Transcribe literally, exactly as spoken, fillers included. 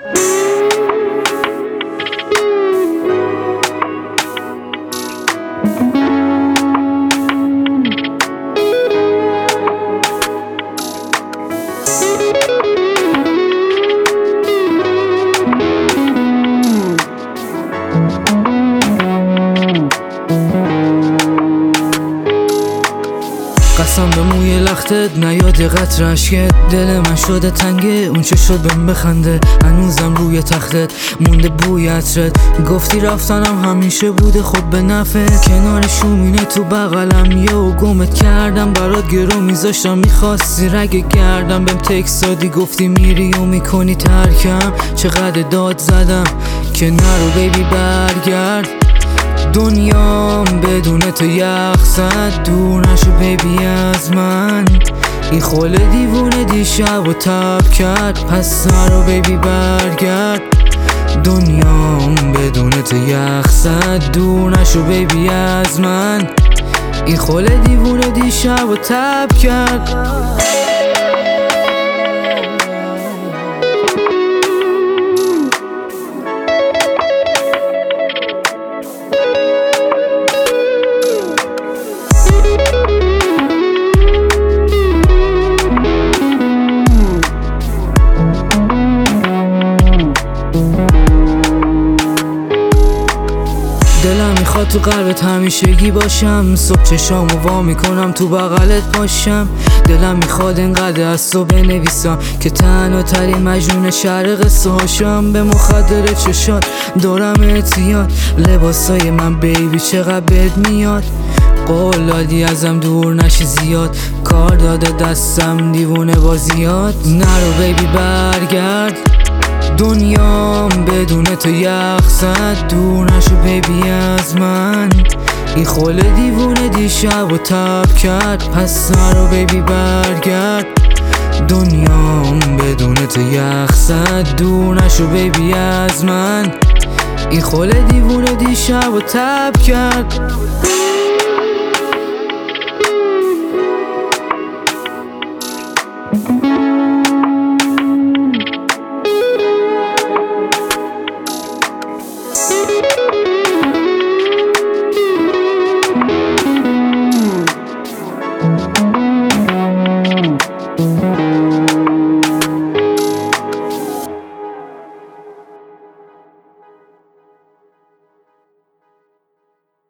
قسم به موی لختت نیاد قطر عشقت، دل من شده تنگه اون چه شد بهم بخنده. هنوزم روی تختت مونده بوی عطرت، گفتی رفتنم همیشه بوده خود به نفعت. کنار شومینه تو بغلم یهو گمت کردم، برات گرو میذاشتم میخواستی رگ گردم. بهم تکست دادی گفتی میری و میکنی ترکم، چقدر داد زدم که نرو بیبی برگرد. دنیام بدون تو یخ زد، دور نشو بیبی از من. این خل دیوونه دیشب و تب کرد، پس نرو بیبی برگرد. دنیام بدون تو یخ زد، دور نشو بیبی از من. این خل دیوونه دیشب و تب کرد. دلم میخواد تو قلبت همیشگی باشم، صبح چشامو وا میکنم تو بغلت باشم. دلم میخواد انقدر از تو بنویسم که تنها ترین مجنون شهر قصه هاشم. به مخدر چشات دارم اعتیاد، لباسای من بیبی چقدر بد میاد. قول دادی ازم دور نشی زیاد، کار داده دستم دیوونه بازیات. نرو بیبی برگرد، دنیام بدون تو یخ زد، دور نشو بیبی از من. این خل دیوونه دیشب و تب کرد، پس نرو بیبی برگرد. دنیام بدون تو یخ زد، دور نشو بیبی از من. این خل دیوونه دیشب و تب کرد.